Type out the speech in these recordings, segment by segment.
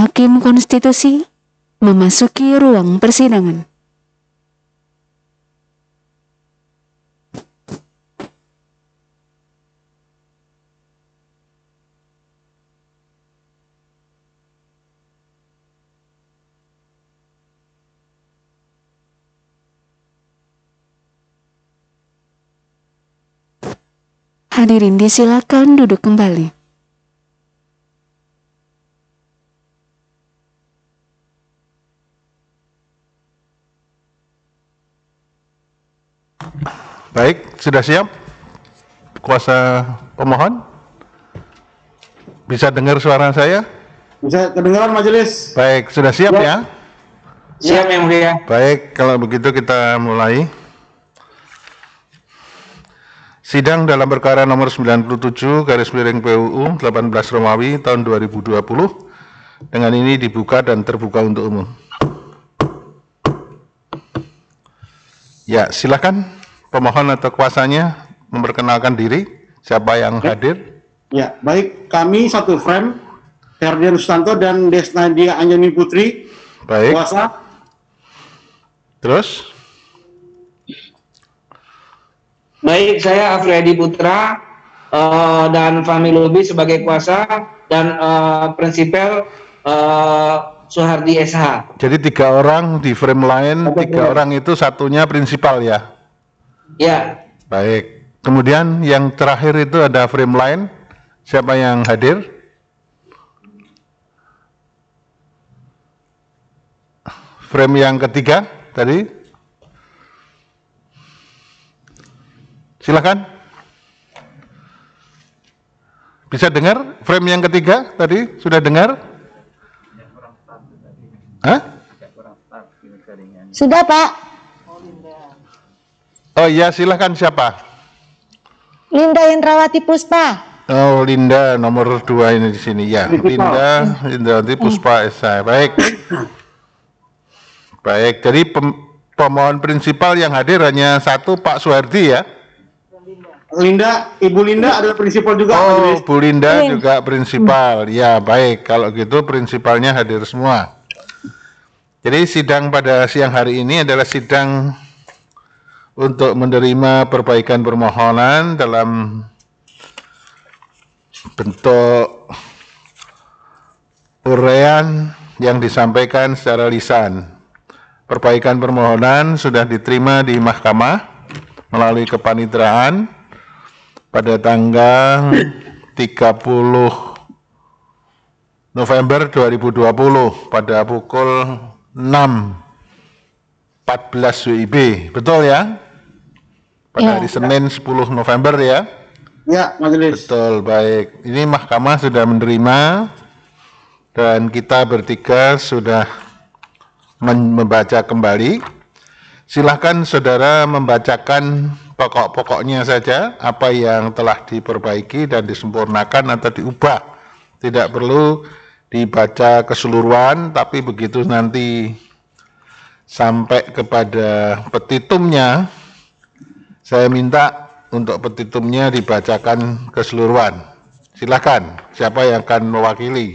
Hakim Konstitusi memasuki ruang persidangan. Hadirin disilakan duduk kembali. Baik, sudah siap? Kuasa pemohon? Bisa dengar suara saya? Bisa kedengaran majelis? Baik, sudah siap ya? Siap Yang Mulia. Baik, kalau begitu kita mulai. Sidang dalam perkara nomor 97 garis miring PUU 18 Romawi tahun 2020 dengan ini dibuka dan terbuka untuk umum. Ya, silakan pemohon atau kuasanya memperkenalkan diri, siapa yang hadir. Ya, baik, kami satu frame, Ferdian Susanto dan Desnadia Anjani Putri. Baik. Kuasa. Terus? Baik, saya Afriyadi Putra dan Fahmi Lubi sebagai kuasa dan prinsipal Suhardi SH. Jadi 3 orang di frame lain, 3 orang itu satunya prinsipal ya? Ya. Baik. Kemudian yang terakhir itu ada frame lain, siapa yang hadir? Frame yang ketiga tadi? Silakan. Bisa dengar frame yang ketiga tadi? Sudah dengar? Hah? Sudah, Pak. Oh iya, silakan siapa? Linda Yendrawati Puspa. Oh, Linda nomor 2 ini di sini ya. Linda Yendrawati Puspa SH. Baik. Baik, jadi pemohon prinsipal yang hadir hanya satu, Pak Suhardi ya? Linda, Ibu Linda adalah prinsipal juga. Oh, majelis. Bu Linda juga prinsipal. Ya, baik. Kalau gitu prinsipalnya hadir semua. Jadi sidang pada siang hari ini adalah sidang untuk menerima perbaikan permohonan dalam bentuk uraian yang disampaikan secara lisan. Perbaikan permohonan sudah diterima di mahkamah melalui kepanitraan pada tanggal 30 November 2020 pada pukul 6.14 WIB. Betul ya? Pada hari Senin 10 November ya? Ya, majelis. Betul, baik. Ini mahkamah sudah menerima dan kita bertiga sudah membaca kembali. Silahkan saudara membacakan pokok-pokoknya saja, apa yang telah diperbaiki dan disempurnakan atau diubah. Tidak perlu dibaca keseluruhan, tapi begitu nanti sampai kepada petitumnya, saya minta untuk petitumnya dibacakan keseluruhan. Silakan, siapa yang akan mewakili?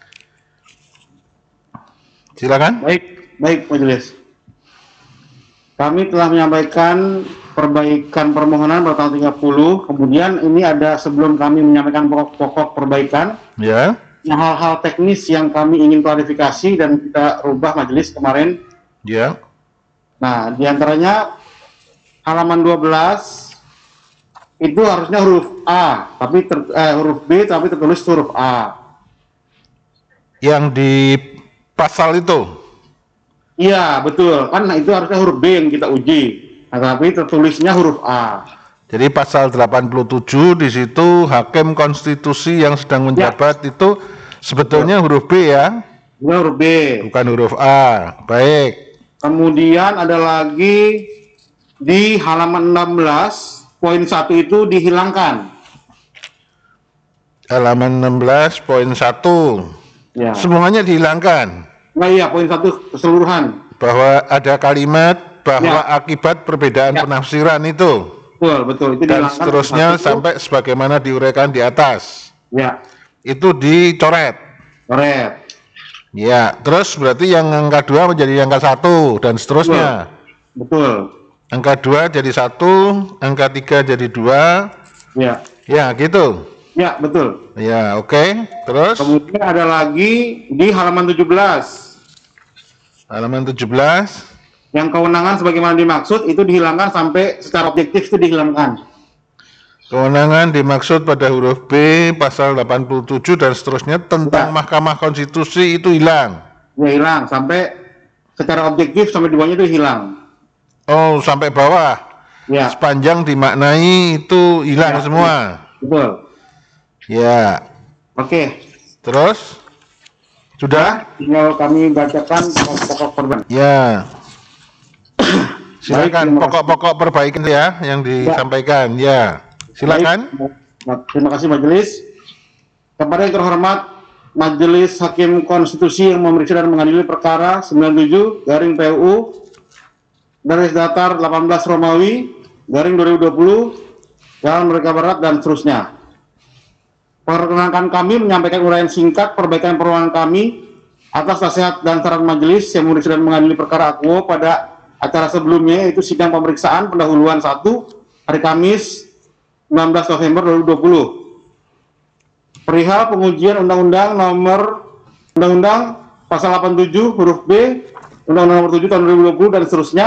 Silakan. Baik, majelis. Kami telah menyampaikan perbaikan permohonan pada tanggal 30. Kemudian ini ada sebelum kami menyampaikan pokok-pokok perbaikan. Ya. Hal-hal teknis yang kami ingin klarifikasi dan kita rubah majelis kemarin. Ya. Nah, diantaranya halaman 12 itu harusnya huruf A, tapi huruf B tapi tertulis huruf A. Yang di pasal itu. Iya, betul. Kan itu harusnya huruf B yang kita uji. Nah, tapi tertulisnya huruf A. Jadi pasal 87 di situ hakim konstitusi yang sedang menjabat itu sebetulnya huruf B ya? Huruf B. Bukan huruf A. Baik. Kemudian ada lagi di halaman 16 poin 1 itu dihilangkan. Halaman 16 poin 1. Ya. Semuanya dihilangkan. Nah iya, poin 1 keseluruhan. Bahwa ada kalimat bahwa akibat perbedaan penafsiran itu. Betul. Itu dan seterusnya sampai sebagaimana diuraikan di atas. Ya. Itu dicoret. Coret. Ya, terus berarti yang angka 2 menjadi angka 1 dan seterusnya. Betul. Angka 2 jadi 1, angka 3 jadi 2. Ya. Ya, gitu. Ya, betul. Ya, oke. Terus Kemudian ada lagi di halaman 17. halaman 17. Yang kewenangan sebagaimana dimaksud itu dihilangkan sampai secara objektif itu dihilangkan. Kewenangan dimaksud pada huruf B pasal 87 dan seterusnya tentang Mahkamah Konstitusi itu hilang. Ya, hilang sampai secara objektif sampai duanya itu hilang. Oh, sampai bawah. Ya. Sepanjang dimaknai itu hilang Ya, semua. Betul. Ya. Oke. Terus sudah? Tinggal kami bacakan pokok-pokok korban. Ya. Silakan Baik, pokok-pokok perbaikan ya yang disampaikan. Ya. Silakan. Baik, terima kasih majelis. Kepada yang terhormat Majelis Hakim Konstitusi yang memeriksa dan mengadili perkara 97 garing PUU garis datar 18 Romawi garing 2020 Jalan Merdeka Barat dan seterusnya. Perkenankan kami menyampaikan uraian singkat perbaikan permohonan kami atas nasihat dan saran majelis yang memeriksa dan mengadili perkara akuo pada acara sebelumnya, yaitu sidang pemeriksaan pendahuluan 1 hari Kamis 19 November 2020. Perihal pengujian Undang-Undang Pasal 87 huruf B Undang-Undang Nomor 7 Tahun 2020 dan seterusnya.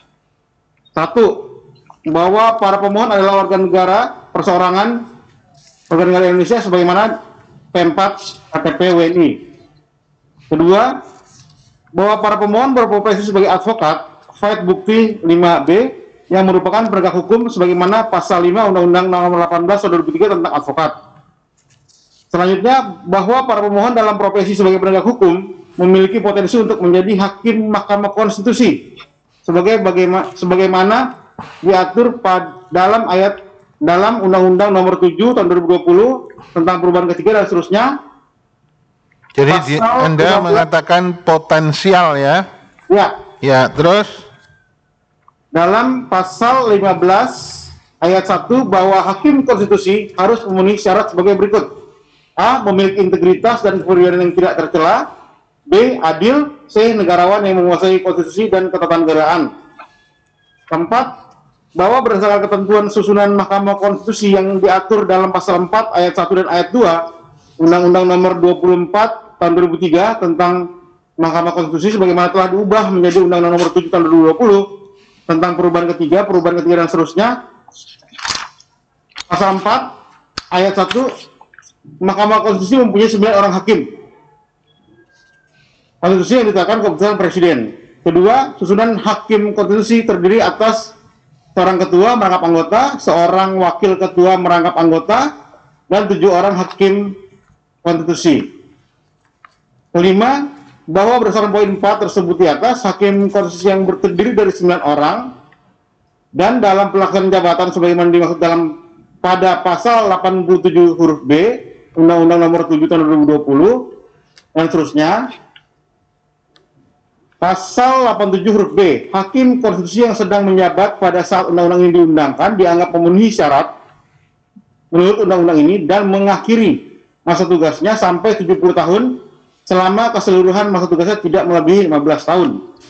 1. Bahwa para pemohon adalah warga negara perseorangan warga negara Indonesia sebagaimana P4 KTP WNI. Kedua, bahwa para pemohon berprofesi sebagai advokat, faed bukti 5B yang merupakan penegak hukum sebagaimana pasal 5 Undang-Undang Nomor 18 Tahun 2003 tentang advokat. Selanjutnya, bahwa para pemohon dalam profesi sebagai penegak hukum memiliki potensi untuk menjadi hakim Mahkamah Konstitusi sebagaimana diatur dalam Undang-Undang Nomor 7 Tahun 2020 tentang perubahan ketiga dan seterusnya. Jadi Anda mengatakan potensial ya? Ya. Ya, terus? Dalam pasal 15 ayat 1 bahwa hakim konstitusi harus memenuhi syarat sebagai berikut. A. Memiliki integritas dan kepribadian yang tidak tercela. B. Adil. C. Negarawan yang menguasai konstitusi dan ketatanegaraan. Keempat, bahwa berdasarkan ketentuan susunan Mahkamah Konstitusi yang diatur dalam pasal 4 ayat 1 dan ayat 2 Undang-Undang Nomor 24 Tahun 2003 tentang Mahkamah Konstitusi sebagaimana telah diubah menjadi Undang-Undang Nomor 7 Tahun 2020 tentang perubahan ketiga dan seterusnya. Pasal 4 ayat 1, Mahkamah Konstitusi mempunyai 9 orang hakim konstitusi yang ditetapkan keputusan Presiden. Kedua, susunan hakim konstitusi terdiri atas seorang ketua merangkap anggota, seorang wakil ketua merangkap anggota, dan 7 orang hakim konstitusi. Kelima, bahwa berdasarkan poin 4 tersebut di atas, hakim konstitusi yang terdiri dari 9 orang dan dalam pelaksanaan jabatan sebagaimana dimaksud pada pasal 87 huruf B Undang-Undang Nomor 7 Tahun 2020 dan seterusnya. Pasal 87 huruf B, hakim konstitusi yang sedang menjabat pada saat undang-undang ini diundangkan dianggap memenuhi syarat menurut undang-undang ini dan mengakhiri masa tugasnya sampai 70 tahun selama keseluruhan masa tugasnya tidak melebihi 15 tahun.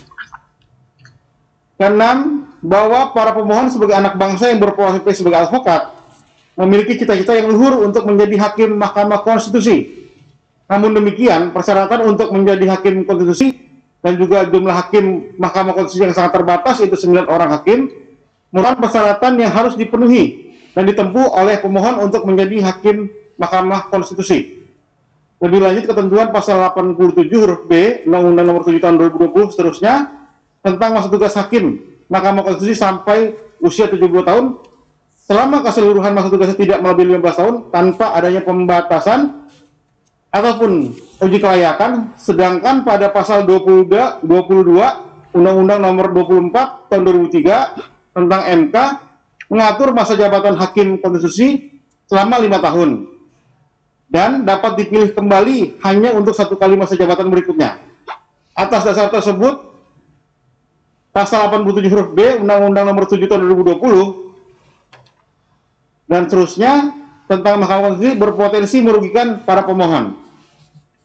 Keenam, bahwa para pemohon sebagai anak bangsa yang berprofesi sebagai advokat memiliki cita-cita yang luhur untuk menjadi hakim Mahkamah Konstitusi. Namun demikian, persyaratan untuk menjadi hakim konstitusi dan juga jumlah hakim Mahkamah Konstitusi yang sangat terbatas, yaitu 9 orang hakim, merupakan persyaratan yang harus dipenuhi dan ditempuh oleh pemohon untuk menjadi hakim Mahkamah Konstitusi. Lebih lanjut, ketentuan pasal 87 huruf B Undang-Undang Nomor 7 Tahun 2020 seterusnya tentang masa tugas hakim Mahkamah Konstitusi sampai usia 70 tahun selama keseluruhan masa tugasnya tidak melebihi 15 tahun tanpa adanya pembatasan ataupun uji kelayakan, sedangkan pada pasal 22 Undang-Undang Nomor 24 Tahun 2003 tentang MK mengatur masa jabatan hakim konstitusi selama 5 tahun dan dapat dipilih kembali hanya untuk 1 kali masa jabatan berikutnya. Atas dasar tersebut, pasal 87 huruf B Undang-Undang Nomor 7 Tahun 2020 dan seterusnya tentang Mahkamah Konstitusi berpotensi merugikan para pemohon.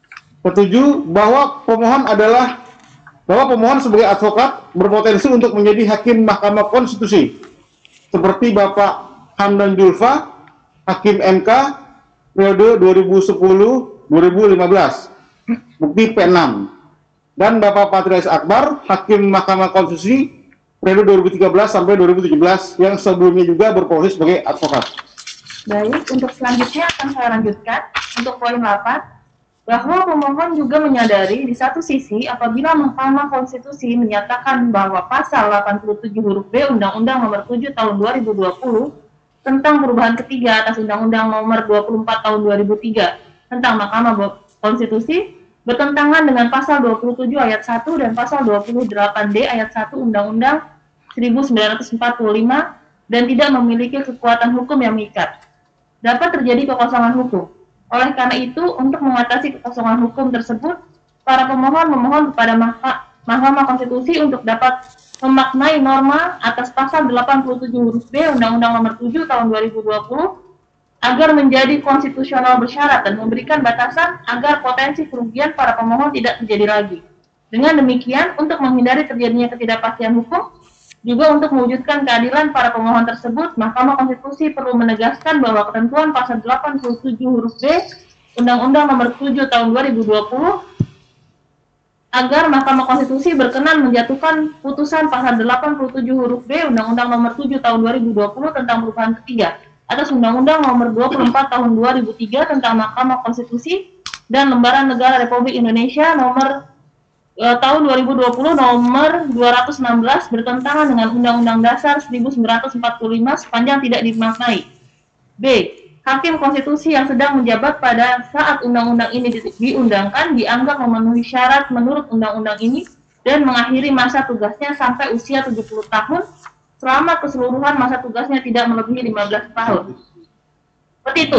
Ketujuh, bahwa pemohon sebagai advokat berpotensi untuk menjadi hakim Mahkamah Konstitusi, seperti Bapak Hamdan Julfa, Hakim MK, periode 2010-2015, bukti P6. Dan Bapak Patrialis Akbar, Hakim Mahkamah Konstitusi, periode 2013 sampai 2017, yang sebelumnya juga berprofesi sebagai advokat. Baik, untuk selanjutnya akan saya lanjutkan untuk poin 8. Bahwa pemohon juga menyadari di satu sisi apabila Mahkamah Konstitusi menyatakan bahwa pasal 87 huruf B Undang-Undang Nomor 7 Tahun 2020 tentang perubahan ketiga atas Undang-Undang Nomor 24 Tahun 2003 tentang Mahkamah Konstitusi bertentangan dengan pasal 27 ayat 1 dan pasal 28D ayat 1 Undang-Undang 1945 dan tidak memiliki kekuatan hukum yang mengikat. Dapat terjadi kekosongan hukum. Oleh karena itu, untuk mengatasi kekosongan hukum tersebut, para pemohon memohon kepada Mahkamah Konstitusi untuk dapat memaknai norma atas pasal 87 huruf B Undang-Undang Nomor 7 Tahun 2020 agar menjadi konstitusional bersyarat dan memberikan batasan agar potensi kerugian para pemohon tidak terjadi lagi. Dengan demikian, untuk menghindari terjadinya ketidakpastian hukum, juga untuk mewujudkan keadilan para pemohon tersebut, Mahkamah Konstitusi perlu menegaskan bahwa ketentuan pasal 87 huruf B Undang-Undang Nomor 7 Tahun 2020 agar Mahkamah Konstitusi berkenan menjatuhkan putusan pasal 87 huruf B Undang-Undang Nomor 7 Tahun 2020 tentang perubahan ketiga atas Undang-Undang Nomor 24 Tahun 2003 tentang Mahkamah Konstitusi dan Lembaran Negara Republik Indonesia Nomor tahun 2020 nomor 216 bertentangan dengan Undang-Undang Dasar 1945 sepanjang tidak dimaknai. B. Hakim konstitusi yang sedang menjabat pada saat undang-undang ini diundangkan dianggap memenuhi syarat menurut undang-undang ini dan mengakhiri masa tugasnya sampai usia 70 tahun selama keseluruhan masa tugasnya tidak melebihi 15 tahun. Seperti itu.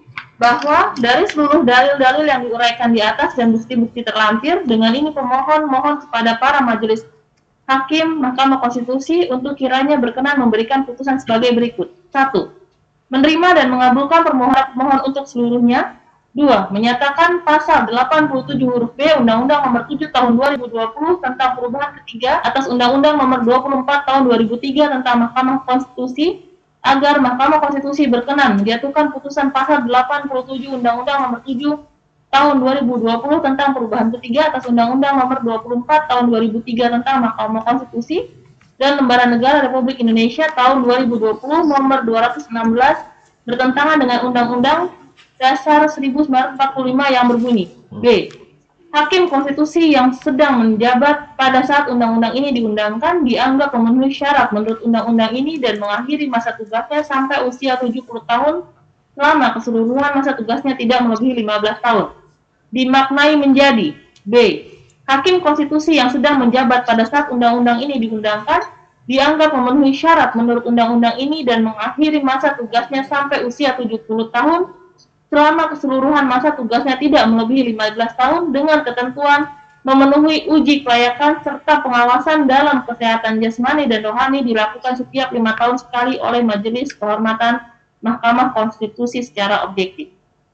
Bahwa dari seluruh dalil-dalil yang diuraikan di atas dan bukti-bukti terlampir, dengan ini pemohon mohon kepada para majelis hakim Mahkamah Konstitusi untuk kiranya berkenan memberikan putusan sebagai berikut. 1. Menerima dan mengabulkan permohonan pemohon untuk seluruhnya. 2. Menyatakan pasal 87 huruf B Undang-Undang Nomor 7 Tahun 2020 tentang perubahan ketiga atas Undang-Undang Nomor 24 Tahun 2003 tentang Mahkamah Konstitusi agar Mahkamah Konstitusi berkenan menjatuhkan putusan pasal 87 Undang-Undang Nomor 7 Tahun 2020 tentang perubahan ketiga atas Undang-Undang Nomor 24 Tahun 2003 tentang Mahkamah Konstitusi dan Lembaran Negara Republik Indonesia Tahun 2020 Nomor 216 bertentangan dengan Undang-Undang Dasar 1945 yang berbunyi. B. Hakim konstitusi yang sedang menjabat pada saat undang-undang ini diundangkan dianggap memenuhi syarat menurut undang-undang ini dan mengakhiri masa tugasnya sampai usia 70 tahun selama keseluruhan masa tugasnya tidak melebihi 15 tahun. Dimaknai menjadi B. Hakim konstitusi yang sedang menjabat pada saat undang-undang ini diundangkan dianggap memenuhi syarat menurut undang-undang ini dan mengakhiri masa tugasnya sampai usia 70 tahun selama keseluruhan masa tugasnya tidak melebihi 15 tahun dengan ketentuan memenuhi uji kelayakan serta pengawasan dalam kesehatan jasmani dan rohani dilakukan setiap 5 tahun sekali oleh Majelis Kehormatan Mahkamah Konstitusi secara objektif.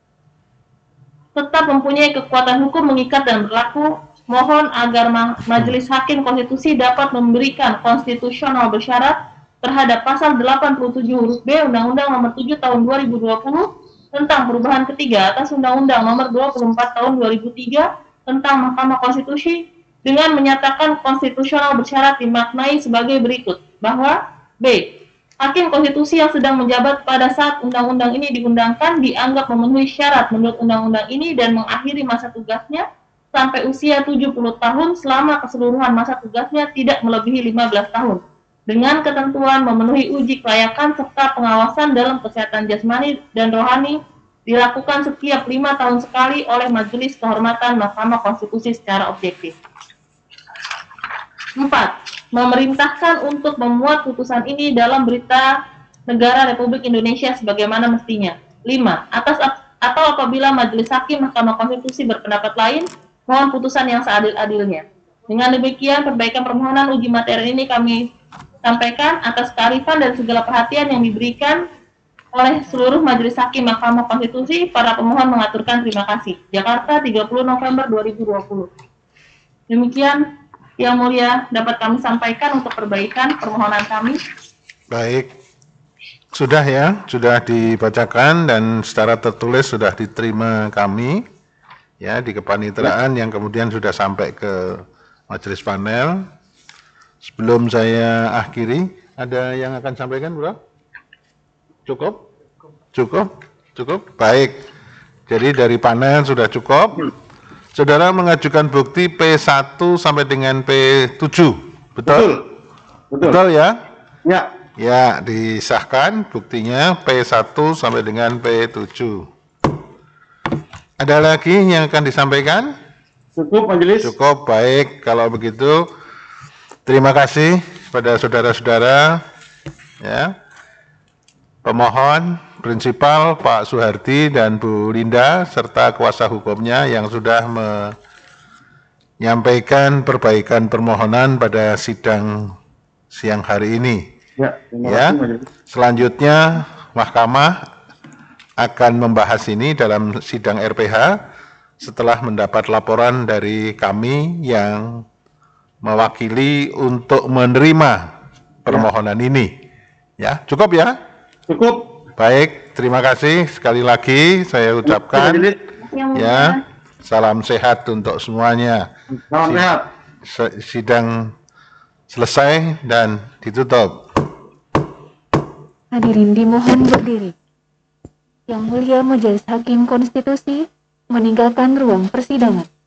Tetap mempunyai kekuatan hukum mengikat dan berlaku, mohon agar Majelis Hakim Konstitusi dapat memberikan konstitusional bersyarat terhadap pasal 87 huruf B Undang-Undang Nomor 7 Tahun 2020 tentang perubahan ketiga atas Undang-Undang Nomor 24 Tahun 2003 tentang Mahkamah Konstitusi dengan menyatakan konstitusional bersyarat dimaknai sebagai berikut, bahwa B. Hakim konstitusi yang sedang menjabat pada saat undang-undang ini diundangkan dianggap memenuhi syarat menurut undang-undang ini dan mengakhiri masa tugasnya sampai usia 70 tahun selama keseluruhan masa tugasnya tidak melebihi 15 tahun dengan ketentuan memenuhi uji kelayakan serta pengawasan dalam kesehatan jasmani dan rohani dilakukan setiap 5 tahun sekali oleh Majelis Kehormatan Mahkamah Konstitusi secara objektif. 4. Memerintahkan untuk memuat putusan ini dalam berita negara Republik Indonesia sebagaimana mestinya. 5. Atau apabila Majelis Hakim Mahkamah Konstitusi berpendapat lain, mohon putusan yang seadil-adilnya. Dengan demikian, perbaikan permohonan uji materi ini kami sampaikan atas kearifan dan segala perhatian yang diberikan oleh seluruh majelis hakim Mahkamah Konstitusi, para pemohon mengaturkan terima kasih. Jakarta, 30 November 2020. Demikian yang mulia dapat kami sampaikan untuk perbaikan permohonan kami. Baik, sudah ya, sudah dibacakan dan secara tertulis sudah diterima kami ya di kepanitraan yang kemudian sudah sampai ke majelis panel. Sebelum saya akhiri, ada yang akan sampaikan, Bro? Cukup? Cukup? Baik. Jadi dari panel sudah cukup. Saudara mengajukan bukti P1 sampai dengan P7, betul? Betul ya? Ya. Ya, disahkan buktinya P1 sampai dengan P7. Ada lagi yang akan disampaikan? Cukup, majelis. Cukup, baik. Kalau begitu, terima kasih pada saudara-saudara, ya, pemohon, prinsipal Pak Suhardi dan Bu Linda, serta kuasa hukumnya yang sudah menyampaikan perbaikan permohonan pada sidang siang hari ini. Ya, terima Ya, kasih, majelis. selanjutnya Mahkamah akan membahas ini dalam sidang RPH setelah mendapat laporan dari kami yang mewakili untuk menerima permohonan ini. Ya, cukup ya? Cukup. Baik, terima kasih sekali lagi saya ucapkan. Majelis. Yang mulia. Ya, salam sehat untuk semuanya. Salam sehat. Sidang selesai dan ditutup. Hadirin dimohon berdiri. Yang mulia Majelis Hakim Konstitusi meninggalkan ruang persidangan.